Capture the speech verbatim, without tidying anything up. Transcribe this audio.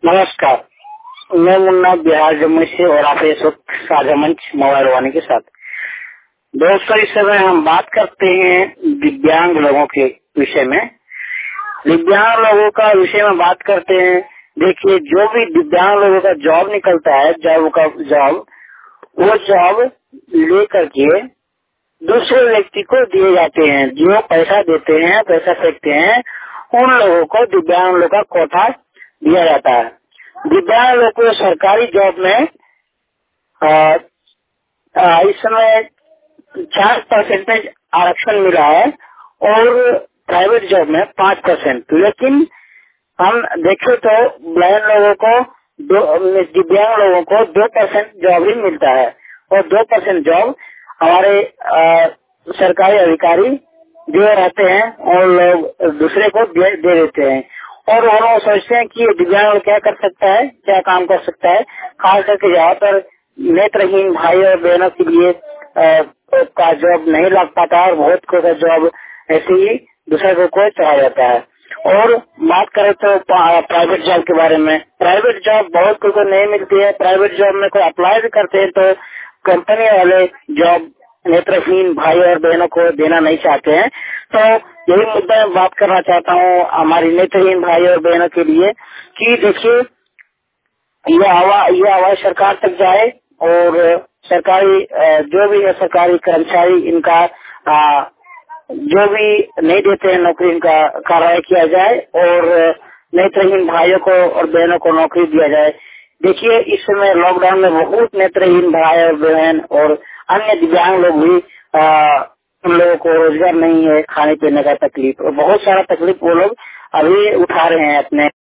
नमस्कार, मैं मुन्ना बिहार जम्मू से और आप इस वक्त साझा मंच मोबाइल वाणी के साथ। दोस्तों, इस समय हम बात करते हैं दिव्यांग लोगों के विषय में। दिव्यांग लोगों का विषय में बात करते हैं। देखिए, जो भी दिव्यांग लोगों का जॉब निकलता है, जॉब का जॉब वो जॉब लेकर के दूसरे व्यक्ति को दिए जाते हैं। जो पैसा देते हैं, पैसा फेंकते हैं, उन लोगों को दिव्यांग लोगों का कोटा दिया जाता है। दिव्यांग लोगों को सरकारी जॉब में आ, आ, इस समय चार परसेंटेज आरक्षण मिला है और प्राइवेट जॉब में पाँच परसेंट। लेकिन हम देखें तो ब्लाइंड लोगों को दो दिव्यांग लोगों को दो परसेंट जॉब ही मिलता है और दो परसेंट जॉब हमारे आ, सरकारी अधिकारी जो रहते हैं और लोग दूसरे को दे, दे देते हैं। और वो लोग सोचते हैं कि ये दिव्यांग लोग क्या कर सकता है, क्या काम कर सकता है। खास करके जहाँ पर नेत्रहीन भाई और बहनों के लिए आ, का जॉब नहीं लग पाता और बहुत को जॉब ऐसे ही दूसरे को चढ़ा जाता है। और बात करें तो प्राइवेट जॉब के बारे में, प्राइवेट जॉब बहुत को नहीं मिलती है। प्राइवेट जॉब में कोई अप्लाई भी करते हैं तो कंपनी वाले जॉब नेत्रहीन भाई और बहनों को देना नहीं चाहते हैं। तो यही मुद्दा मैं बात करना चाहता हूँ हमारी नेत्रहीन भाई और बहनों के लिए कि देखिए, ये आवाज ये आवाज सरकार तक जाए और सरकारी जो भी है सरकारी कर्मचारी इनका आ, जो भी नहीं देते हैं नौकरी, इनका कार्रवाई किया जाए और नेत्रहीन भाइयों को और बहनों को नौकरी दिया जाए। देखिए, इस समय लॉकडाउन में बहुत नेत्रहीन भाई और बहन और अन्य दिव्यांग लोग भी आ, उन लोगों को रोजगार नहीं है, खाने पीने का तकलीफ और बहुत सारा तकलीफ वो लोग अभी उठा रहे हैं अपने